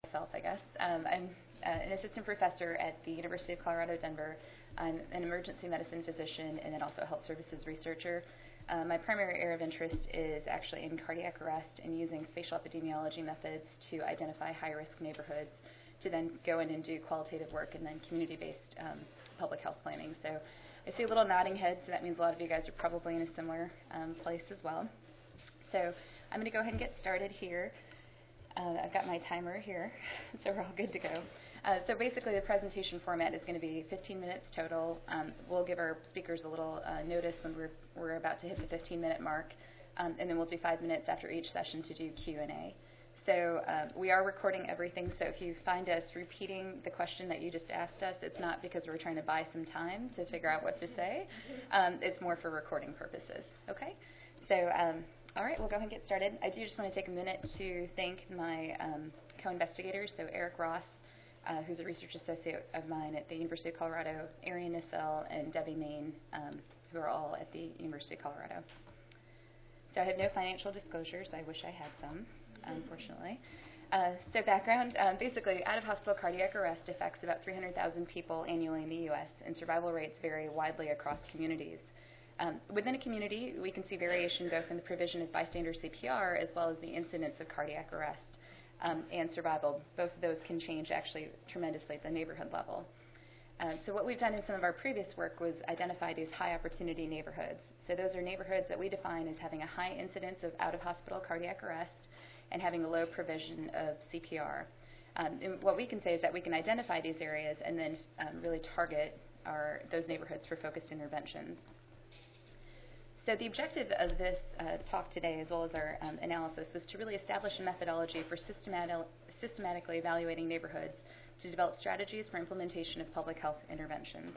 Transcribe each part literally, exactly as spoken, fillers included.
myself, I guess. Um, I'm uh, an assistant professor at the University of Colorado, Denver. I'm an emergency medicine physician and then also a health services researcher. Uh, my primary area of interest is actually in cardiac arrest and using spatial epidemiology methods to identify high-risk neighborhoods to then go in and do qualitative work and then community-based um, public health planning. So I see a little nodding head, so that means a lot of you guys are probably in a similar um, place as well. So I'm going to go ahead and get started here. Uh, I've got my timer here, so we're all good to go. Uh, so basically the presentation format is going to be fifteen minutes total. Um, we'll give our speakers a little uh, notice when we're, we're about to hit the fifteen minute mark, um, and then we'll do five minutes after each session to do Q and A. So um, we are recording everything, so if you find us repeating the question that you just asked us, it's not because we're trying to buy some time to figure out what to say. Um, it's more for recording purposes, okay? So, um, all right, we'll go ahead and get started. I do just want to take a minute to thank my um, co-investigators, so Eric Ross, uh, who's a research associate of mine at the University of Colorado, Arian Nissel, and Debbie Main, um, who are all at the University of Colorado. So I have no financial disclosures. I wish I had some, unfortunately. Uh, so background, um, basically out-of-hospital cardiac arrest affects about three hundred thousand people annually in the U S, and survival rates vary widely across communities. Um, within a community, we can see variation both in the provision of bystander C P R as well as the incidence of cardiac arrest um, and survival. Both of those can change actually tremendously at the neighborhood level. Uh, so what we've done in some of our previous work was identify these high opportunity neighborhoods. So those are neighborhoods that we define as having a high incidence of out-of-hospital cardiac arrest and having a low provision of C P R. Um, and what we can say is that we can identify these areas and then um, really target our, those neighborhoods for focused interventions. So the objective of this uh, talk today, as well as our um, analysis, was to really establish a methodology for systematic, systematically evaluating neighborhoods to develop strategies for implementation of public health interventions.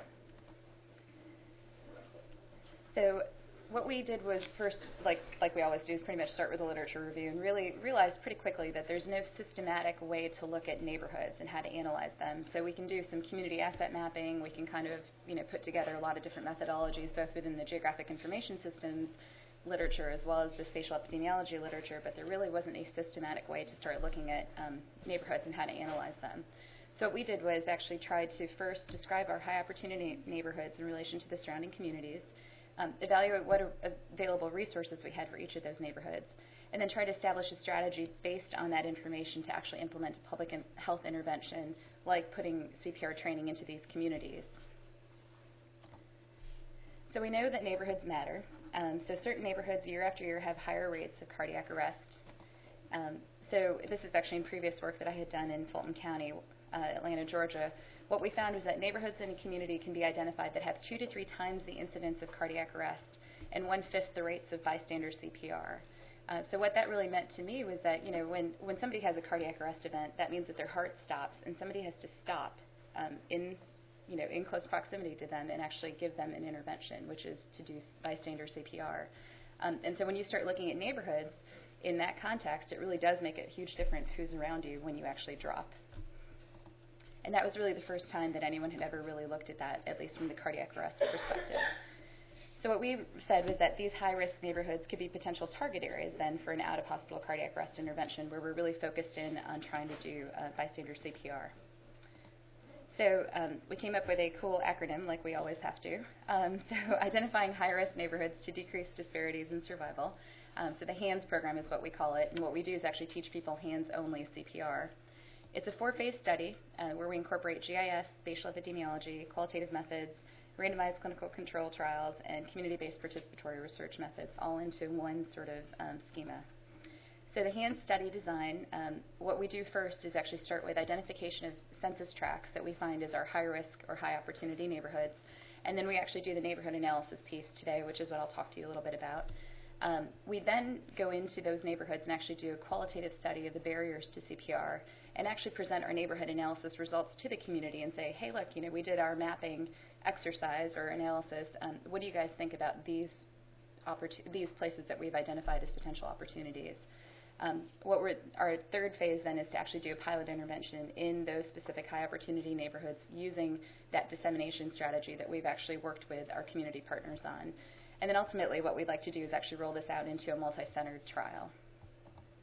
So what we did was first, like, like we always do, is pretty much start with a literature review and really realize pretty quickly that there's no systematic way to look at neighborhoods and how to analyze them. So we can do some community asset mapping. We can kind of, you know, put together a lot of different methodologies, both within the geographic information systems literature as well as the spatial epidemiology literature, but there really wasn't a systematic way to start looking at um, neighborhoods and how to analyze them. So what we did was actually try to first describe our high opportunity neighborhoods in relation to the surrounding communities, Um, evaluate what are available resources we had for each of those neighborhoods, and then try to establish a strategy based on that information to actually implement a public in health intervention, like putting C P R training into these communities. So we know that neighborhoods matter. Um, so certain neighborhoods year after year have higher rates of cardiac arrest. Um, so this is actually in previous work that I had done in Fulton County, uh, Atlanta, Georgia. What we found was that neighborhoods in a community can be identified that have two to three times the incidence of cardiac arrest and one-fifth the rates of bystander C P R. Uh, so what that really meant to me was that, you know, when, when somebody has a cardiac arrest event, that means that their heart stops, and somebody has to stop um, in, you know, in close proximity to them and actually give them an intervention, which is to do bystander C P R. Um, and so when you start looking at neighborhoods in that context, it really does make a huge difference who's around you when you actually drop. And that was really the first time that anyone had ever really looked at that, at least from the cardiac arrest perspective. So what we said was that these high-risk neighborhoods could be potential target areas then for an out-of-hospital cardiac arrest intervention where we're really focused in on trying to do uh, bystander C P R. So um, we came up with a cool acronym, like we always have to. Um, so identifying high-risk neighborhoods to decrease disparities in survival. Um, so the HANDS program is what we call it, and what we do is actually teach people HANDS-only C P R. It's a four-phase study uh, where we incorporate G I S, spatial epidemiology, qualitative methods, randomized clinical control trials, and community-based participatory research methods all into one sort of um, schema. So the HANDS study design, um, what we do first is actually start with identification of census tracts that we find as our high-risk or high-opportunity neighborhoods, and then we actually do the neighborhood analysis piece today, which is what I'll talk to you a little bit about. Um, we then go into those neighborhoods and actually do a qualitative study of the barriers to C P R and actually present our neighborhood analysis results to the community and say, hey, look, you know, we did our mapping exercise or analysis. Um, what do you guys think about these, these places that we've identified as potential opportunities? Um, what we're, our third phase then is to actually do a pilot intervention in those specific high opportunity neighborhoods using that dissemination strategy that we've actually worked with our community partners on. And then ultimately what we'd like to do is actually roll this out into a multi-centered trial.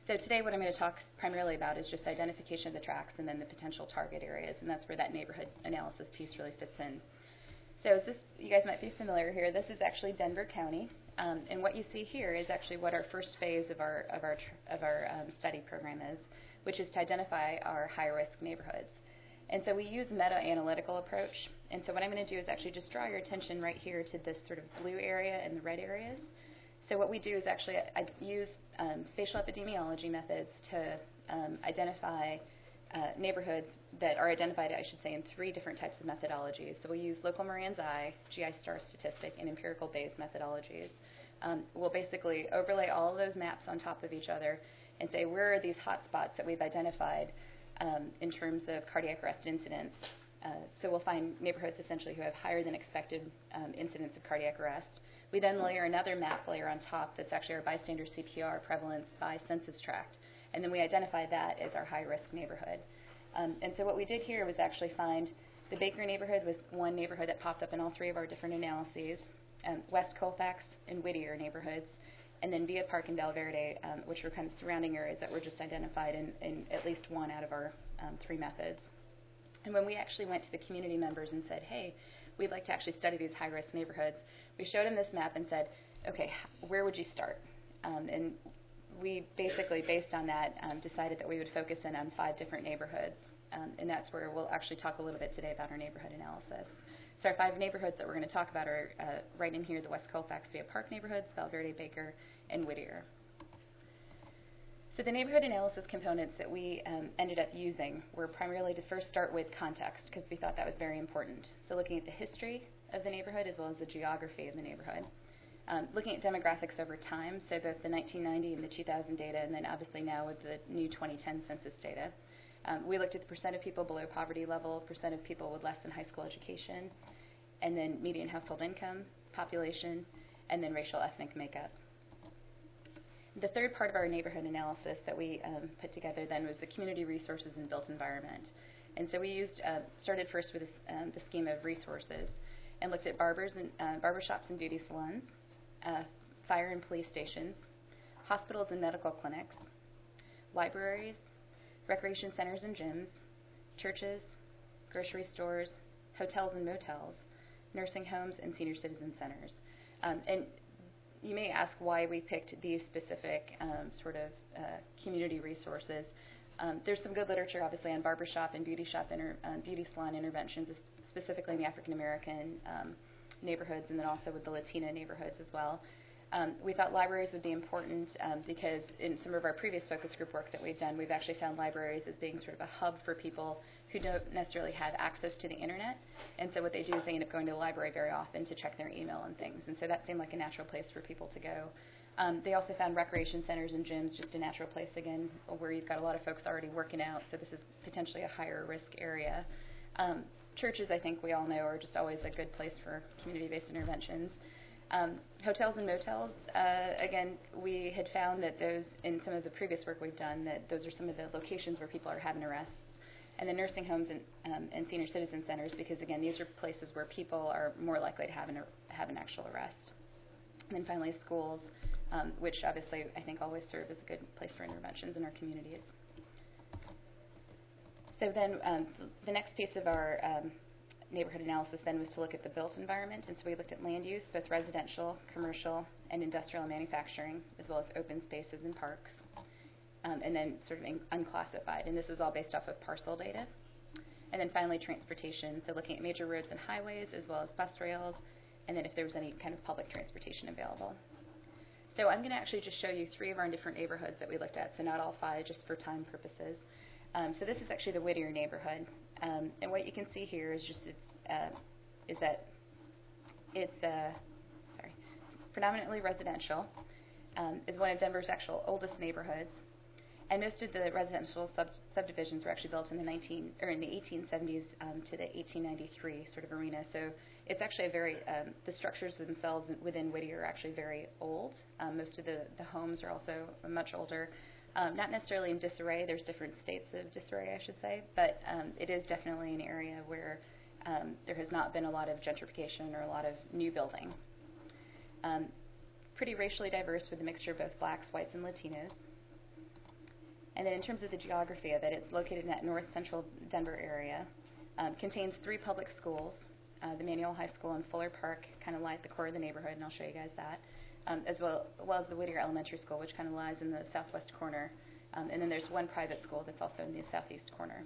So today what I'm going to talk primarily about is just identification of the tracks and then the potential target areas, and that's where that neighborhood analysis piece really fits in. So as this, you guys might be familiar here, this is actually Denver County, um, and what you see here is actually what our first phase of our of our tr- of our um, study program is, which is to identify our high-risk neighborhoods. And so we use meta-analytical approach, and so what I'm going to do is actually just draw your attention right here to this sort of blue area and the red areas. So what we do is actually I use um, spatial epidemiology methods to um, identify uh, neighborhoods that are identified, I should say, in three different types of methodologies. So we use local Moran's eye, G I star statistic, and empirical Bayes methodologies. Um, we'll basically overlay all of those maps on top of each other and say where are these hot spots that we've identified um, in terms of cardiac arrest incidents. Uh, so we'll find neighborhoods essentially who have higher than expected um, incidence of cardiac arrest. We then layer another map layer on top that's actually our bystander C P R prevalence by census tract. And then we identify that as our high-risk neighborhood. Um, and so what we did here was actually find the Baker neighborhood was one neighborhood that popped up in all three of our different analyses, um, West Colfax and Whittier neighborhoods, and then Villa Park and Valverde, um, which were kind of surrounding areas that were just identified in, in at least one out of our um, three methods. And when we actually went to the community members and said, hey, we'd like to actually study these high-risk neighborhoods, we showed them this map and said, okay, where would you start? Um, and we basically, based on that, um, decided that we would focus in on five different neighborhoods. Um, and that's where we'll actually talk a little bit today about our neighborhood analysis. So our five neighborhoods that we're going to talk about are uh, right in here, the West Colfax Villa Park neighborhoods, Valverde, Baker, and Whittier. So the neighborhood analysis components that we um, ended up using were primarily to first start with context, because we thought that was very important. So looking at the history of the neighborhood as well as the geography of the neighborhood. Um, looking at demographics over time, so both the nineteen ninety and the two thousand data, and then obviously now with the new twenty ten census data. Um, we looked at the percent of people below poverty level, percent of people with less than high school education, and then median household income, population, and then racial ethnic makeup. The third part of our neighborhood analysis that we um, put together then was the community resources and built environment. And so we used, uh, started first with this, um, the scheme of resources and looked at barbers and uh, barbershops and beauty salons, uh, fire and police stations, hospitals and medical clinics, libraries, recreation centers and gyms, churches, grocery stores, hotels and motels, nursing homes, and senior citizen centers. Um, and you may ask why we picked these specific um, sort of uh, community resources. Um, there's some good literature, obviously, on barbershop and beauty shop inter- um, beauty salon interventions, specifically in the African American um, neighborhoods, and then also with the Latina neighborhoods as well. Um, we thought libraries would be important um, because in some of our previous focus group work that we've done, we've actually found libraries as being sort of a hub for people who don't necessarily have access to the internet. And so what they do is they end up going to the library very often to check their email and things. And so that seemed like a natural place for people to go. Um, they also found recreation centers and gyms just a natural place, again, where you've got a lot of folks already working out, so this is potentially a higher risk area. Um, churches, I think we all know, are just always a good place for community-based interventions. Um, hotels and motels, uh, again, we had found that those, in some of the previous work we've done, that those are some of the locations where people are having arrests. And the nursing homes and, um, and senior citizen centers, because again, these are places where people are more likely to have an, have an actual arrest. And then finally, schools, um, which obviously I think always serve as a good place for interventions in our communities. So then um, the next piece of our um, neighborhood analysis then was to look at the built environment, and so we looked at land use, both residential, commercial, and industrial and manufacturing, as well as open spaces and parks, um, and then sort of in, unclassified, and this was all based off of parcel data. And then finally transportation, so looking at major roads and highways, as well as bus rails, and then if there was any kind of public transportation available. So I'm going to actually just show you three of our different neighborhoods that we looked at, so not all five, just for time purposes. Um, so this is actually the Whittier neighborhood, um, and what you can see here is just it's, uh, is that it's uh, sorry, predominantly residential. Um, is one of Denver's actual oldest neighborhoods, and most of the residential sub- subdivisions were actually built in the nineteen or in the eighteen seventies um, to the eighteen ninety-three sort of arena. So it's actually a very um, the structures themselves within Whittier are actually very old. Um, most of the the homes are also much older. Um, not necessarily in disarray. There's different states of disarray, I should say, but um, it is definitely an area where um, there has not been a lot of gentrification or a lot of new building. Um, pretty racially diverse with a mixture of both blacks, whites, and Latinos. And then in terms of the geography of it, it's located in that north central Denver area. Um, contains three public schools, uh, the Manual High School and Fuller Park, kind of lie at the core of the neighborhood, and I'll show you guys that, um, as well, well as the Whittier Elementary School, which kind of lies in the southwest corner. Um, and then there's one private school that's also in the southeast corner.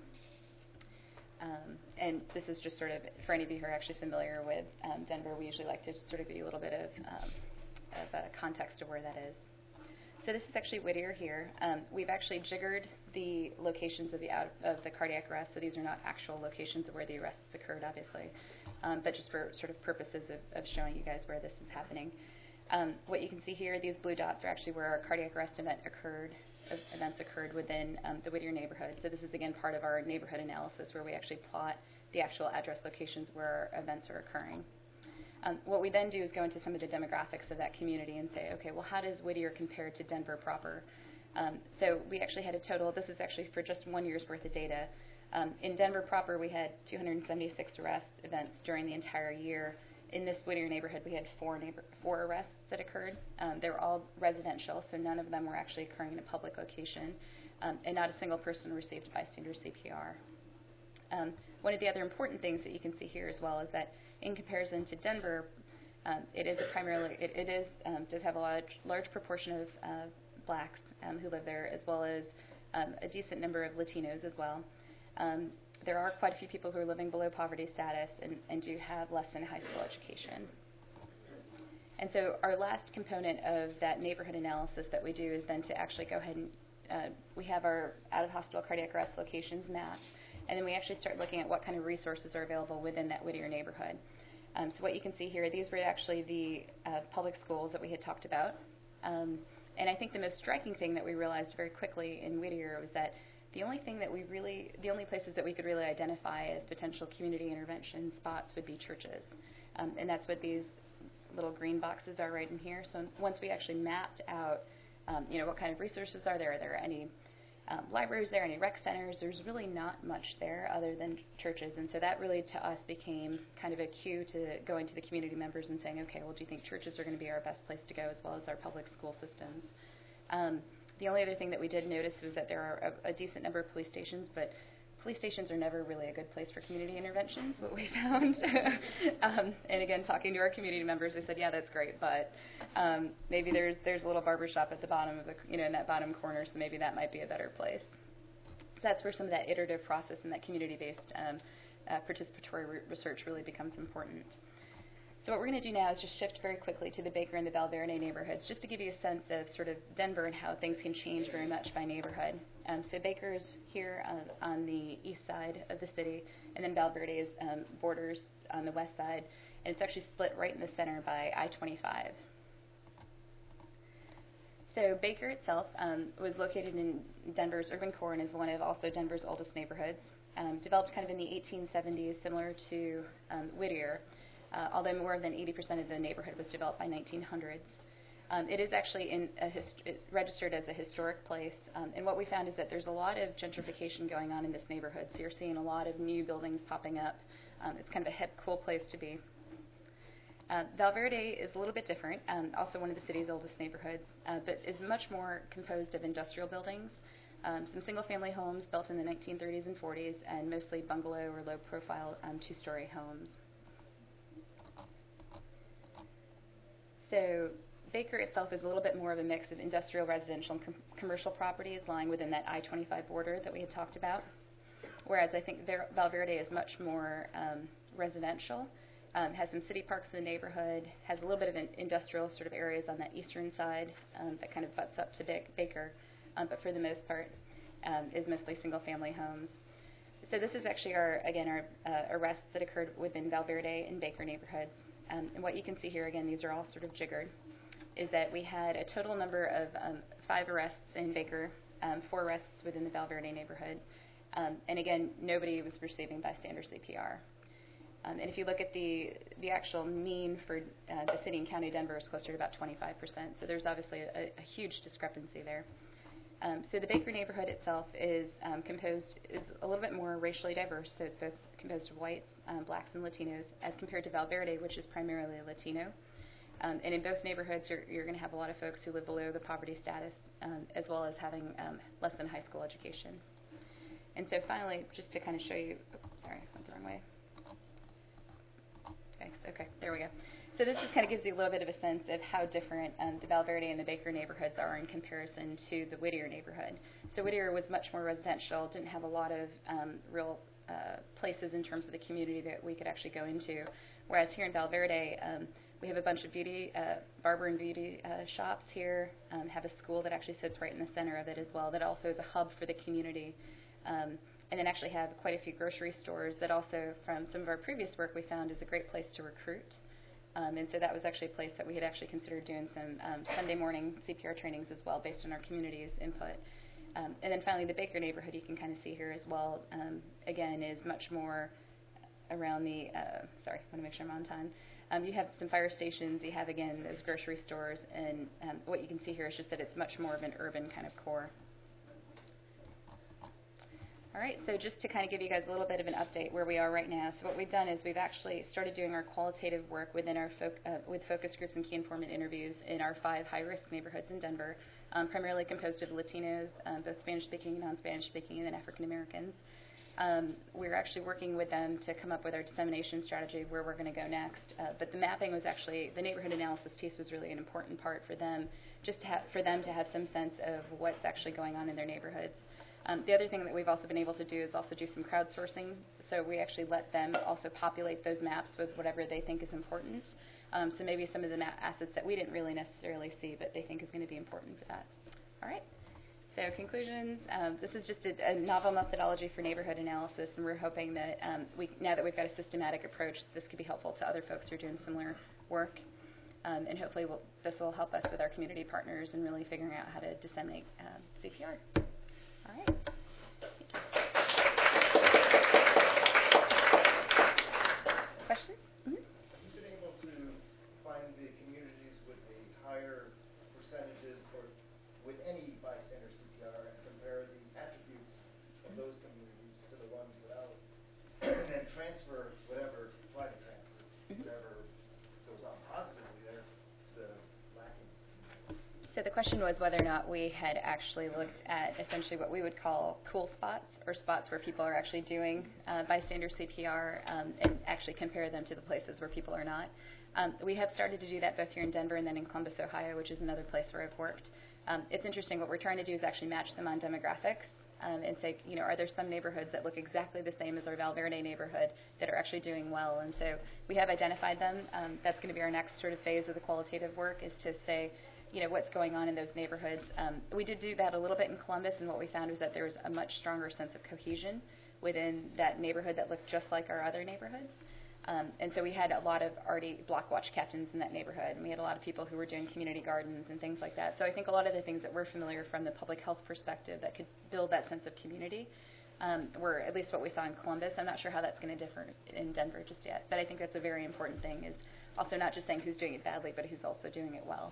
Um, and this is just sort of, for any of you who are actually familiar with um, Denver, we usually like to sort of give you a little bit of, um, of uh, context of where that is. So this is actually Whittier here. Um, we've actually jiggered the locations of the out of the cardiac arrest, so these are not actual locations of where the arrests occurred, obviously, um, but just for sort of purposes of, of showing you guys where this is happening. Um, what you can see here, these blue dots are actually where our cardiac arrest event occurred. Uh, events occurred within um, the Whittier neighborhood. So this is again part of our neighborhood analysis, where we actually plot the actual address locations where our events are occurring. Um, what we then do is go into some of the demographics of that community and say, okay, well, how does Whittier compare to Denver proper? Um, so we actually had a total, this is actually for just one year's worth of data. Um, in Denver proper, we had two hundred seventy-six arrest events during the entire year. In this Whittier neighborhood, we had four, neighbor, four arrests that occurred. Um, they were all residential, so none of them were actually occurring in a public location, um, and not a single person received bystander C P R. Um, one of the other important things that you can see here as well is that in comparison to Denver, um, it is a primarily, it, it is, um, does have a large, large proportion of uh, blacks um, who live there, as well as um, a decent number of Latinos as well. Um, there are quite a few people who are living below poverty status and, and do have less than a high school education. And so our last component of that neighborhood analysis that we do is then to actually go ahead and, uh, we have our out-of-hospital cardiac arrest locations mapped, and then we actually start looking at what kind of resources are available within that Whittier neighborhood. Um, so what you can see here, these were actually the uh, public schools that we had talked about. Um, and I think the most striking thing that we realized very quickly in Whittier was that the only thing that we really, the only places that we could really identify as potential community intervention spots would be churches. Um, and that's what these little green boxes are right in here. So once we actually mapped out, um, you know, what kind of resources are there, are there any Um, libraries there, any rec centers, there's really not much there other than churches. And so that really to us became kind of a cue to going to the community members and saying, okay, well, do you think churches are going to be our best place to go, as well as our public school systems? Um, the only other thing that we did notice was that there are a, a decent number of police stations, but police stations are never really a good place for community interventions, what we found. um, and again, talking to our community members, they said, yeah, that's great, but um, maybe there's there's a little barber shop at the bottom of the, you know, in that bottom corner, so maybe that might be a better place. So that's where some of that iterative process and that community-based um, uh, participatory re- research really becomes important. So what we're going to do now is just shift very quickly to the Baker and the Valverde neighborhoods, just to give you a sense of sort of Denver and how things can change very much by neighborhood. Um, so Baker is here uh, on the east side of the city, and then Valverde is um, borders on the west side, and it's actually split right in the center by I twenty-five. So Baker itself um, was located in Denver's urban core and is one of also Denver's oldest neighborhoods. Um, developed kind of in the eighteen seventies, similar to um, Whittier. Uh, although more than eighty percent of the neighborhood was developed by nineteen hundreds. Um, it is actually in a hist- registered as a historic place, um, and what we found is that there's a lot of gentrification going on in this neighborhood, so you're seeing a lot of new buildings popping up. Um, it's kind of a hip, cool place to be. Uh, Valverde is a little bit different, um, also one of the city's oldest neighborhoods, uh, but is much more composed of industrial buildings, um, some single-family homes built in the nineteen thirties and forties, and mostly bungalow or low-profile um, two-story homes. So Baker itself is a little bit more of a mix of industrial, residential, and com- commercial properties lying within that I twenty-five border that we had talked about, whereas I think Ver- Valverde is much more um, residential, um, has some city parks in the neighborhood, has a little bit of an industrial sort of areas on that eastern side um, that kind of butts up to ba- Baker, um, but for the most part um, is mostly single-family homes. So this is actually our, again, our uh, arrests that occurred within Valverde and Baker neighborhoods. Um, and what you can see here, again, these are all sort of jiggered, is that we had a total number of um, five arrests in Baker, um, four arrests within the Valverde neighborhood. Um, and again, nobody was receiving bystander C P R. Um, and if you look at the the actual mean for uh, the city and county of Denver is closer to about twenty-five percent. So there's obviously a, a huge discrepancy there. Um, so the Baker neighborhood itself is um, composed, is a little bit more racially diverse, so it's both composed of whites, um, blacks, and Latinos, as compared to Valverde, which is primarily Latino. Um, and in both neighborhoods, you're, you're going to have a lot of folks who live below the poverty status um, as well as having um, less than high school education. And so finally, just to kind of show you, oops, sorry, I went the wrong way. Okay, okay, there we go. So this just kind of gives you a little bit of a sense of how different um, the Val Verde and the Baker neighborhoods are in comparison to the Whittier neighborhood. So Whittier was much more residential, didn't have a lot of um, real uh, places in terms of the community that we could actually go into. Whereas here in Val Verde, um, we have a bunch of beauty, uh, barber and beauty uh, shops here, um, have a school that actually sits right in the center of it as well, that also is a hub for the community. Um, and then actually have quite a few grocery stores that also, from some of our previous work, we found is a great place to recruit. Um, and so that was actually a place that we had actually considered doing some um, Sunday morning C P R trainings as well based on our community's input. Um, and then finally, the Baker neighborhood you can kind of see here as well, um, again, is much more around the, uh, sorry, I want to make sure I'm on time. Um, you have some fire stations, you have, again, those grocery stores, and um, what you can see here is just that it's much more of an urban kind of core. All right, so just to kind of give you guys a little bit of an update where we are right now. So what we've done is we've actually started doing our qualitative work within our fo uh, with focus groups and key informant interviews in our five high-risk neighborhoods in Denver, um, primarily composed of Latinos, um, both Spanish-speaking, non-Spanish-speaking, and then African Americans. Um, we're actually working with them to come up with our dissemination strategy of where we're going to go next. Uh, but the mapping was actually, the neighborhood analysis piece was really an important part for them, just to have, for them to have some sense of what's actually going on in their neighborhoods. Um, the other thing that we've also been able to do is also do some crowdsourcing. So we actually let them also populate those maps with whatever they think is important. Um, so maybe some of the map assets that we didn't really necessarily see, but they think is going to be important for that. All right. So conclusions, um, this is just a, a novel methodology for neighborhood analysis, and we're hoping that um, we, now that we've got a systematic approach, this could be helpful to other folks who are doing similar work. Um, and hopefully we'll, this will help us with our community partners in really figuring out how to disseminate uh, C P R. All right. Questions? Mm-hmm. Have you been able to find the communities with the higher percentages or with any bystander C P R and compare the attributes of those communities to the ones without, and then transfer whatever, try to transfer mm-hmm. whatever goes on positively there to the lacking? So the question was whether or not we had actually looked at essentially what we would call cool spots, or spots where people are actually doing uh, bystander C P R, um, and actually compare them to the places where people are not. Um, we have started to do that both here in Denver and then in Columbus, Ohio, which is another place where I've worked. Um, it's interesting. What we're trying to do is actually match them on demographics um, and say, you know, are there some neighborhoods that look exactly the same as our Val Verde neighborhood that are actually doing well? And so we have identified them. Um, that's going to be our next sort of phase of the qualitative work, is to say, you know, what's going on in those neighborhoods. Um, we did do that a little bit in Columbus, and what we found was that there was a much stronger sense of cohesion within that neighborhood that looked just like our other neighborhoods. Um, and so we had a lot of already block watch captains in that neighborhood, and we had a lot of people who were doing community gardens and things like that. So I think a lot of the things that we're familiar from the public health perspective that could build that sense of community um, were at least what we saw in Columbus. I'm not sure how that's going to differ in Denver just yet, but I think that's a very important thing, is also not just saying who's doing it badly, but who's also doing it well.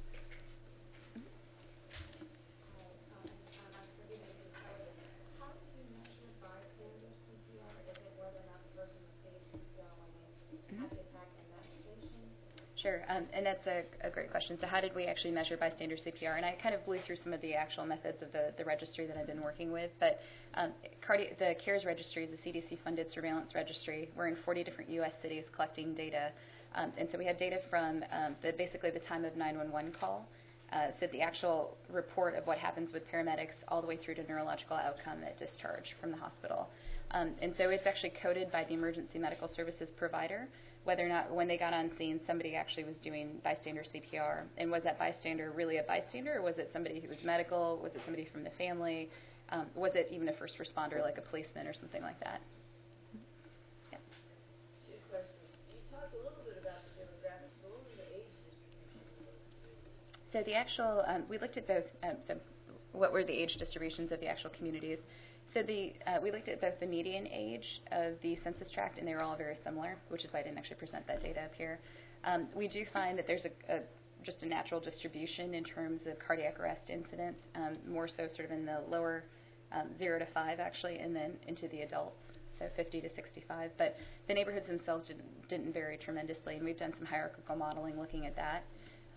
Sure, um, and that's a, a great question. So how did we actually measure bystander C P R? And I kind of blew through some of the actual methods of the, the registry that I've been working with, but um, cardi the CARES registry is a C D C-funded surveillance registry. We're in forty different U S cities collecting data, um, and so we have data from um, the, basically the time of nine one one call, uh, so the actual report of what happens with paramedics all the way through to neurological outcome at discharge from the hospital. Um, and so it's actually coded by the emergency medical services provider, whether or not when they got on scene somebody actually was doing bystander C P R, and was that bystander really a bystander, or was it somebody who was medical, was it somebody from the family, um, was it even a first responder like a policeman or something like that. Yeah. Two questions. You talked a little bit about the demographics, but what was the age distribution of those communities? So the actual, um, we looked at both, um, the, what were the age distributions of the actual communities. So the, uh, we looked at both the median age of the census tract, and they were all very similar, which is why I didn't actually present that data up here. Um, we do find that there's a, a, just a natural distribution in terms of cardiac arrest incidents, um, more so sort of in the lower um, zero to five actually, and then into the adults, so fifty to sixty-five. But the neighborhoods themselves didn't, didn't vary tremendously, and we've done some hierarchical modeling looking at that.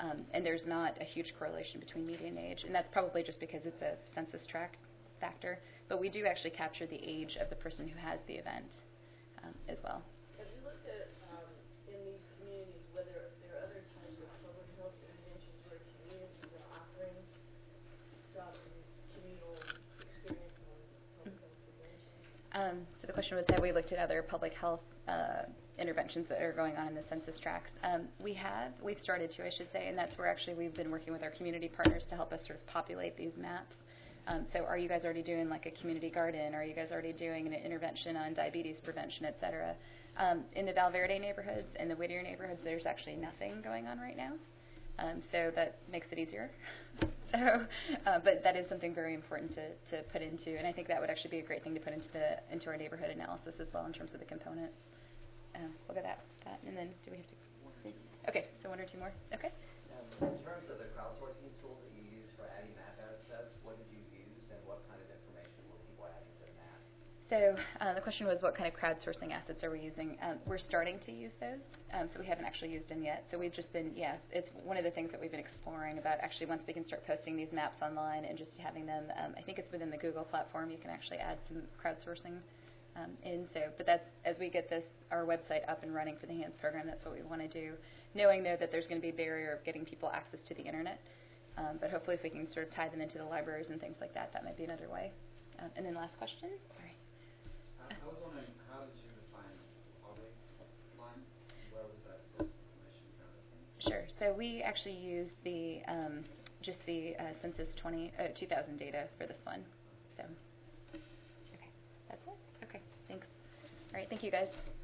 Um, and there's not a huge correlation between median age, and that's probably just because it's a census tract factor. But we do actually capture the age of the person who has the event um, as well. Have you looked at, um, in these communities, whether there are other types of public health interventions where communities are offering some communal experience on public health prevention? Um, so the question was, have we looked at other public health uh, interventions that are going on in the census tracts? Um, we have. We've started to, I should say, and that's where actually we've been working with our community partners to help us sort of populate these maps. Um, so are you guys already doing like a community garden? Are you guys already doing an intervention on diabetes prevention, et cetera? Um, in the Val Verde neighborhoods and the Whittier neighborhoods, there's actually nothing going on right now. Um, so that makes it easier. so, uh, but that is something very important to, to put into, and I think that would actually be a great thing to put into the into our neighborhood analysis as well in terms of the components. Uh, we'll go that, that, and then do we have to? Okay, so one or two more. Okay. Um, in terms of the crowdsourcing tool that you use for adding map assets, what did you use, and what kind of information were people adding to the map? So uh, the question was, what kind of crowdsourcing assets are we using? Um, we're starting to use those, um, so we haven't actually used them yet. So we've just been, yeah, it's one of the things that we've been exploring about actually once we can start posting these maps online and just having them, um, I think it's within the Google platform, you can actually add some crowdsourcing um, in. So, but that's, as we get this, our website up and running for the HANDS program, that's what we want to do, knowing though that there's going to be a barrier of getting people access to the internet. Um, but hopefully if we can sort of tie them into the libraries and things like that, that might be another way. Um, and then last question. Sorry. I was wondering, how did you define public line? Where was that source of information gathered from? Sure. So we actually use the um, just the uh, Census twenty, uh, two thousand data for this one. So, okay, that's it. Okay, thanks. All right, thank you guys.